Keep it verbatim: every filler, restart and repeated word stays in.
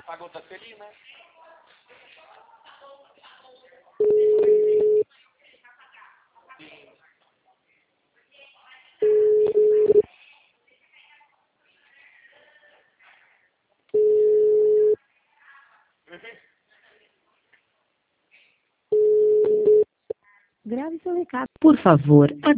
Pagou da Celina. Grave seu recado. Por favor,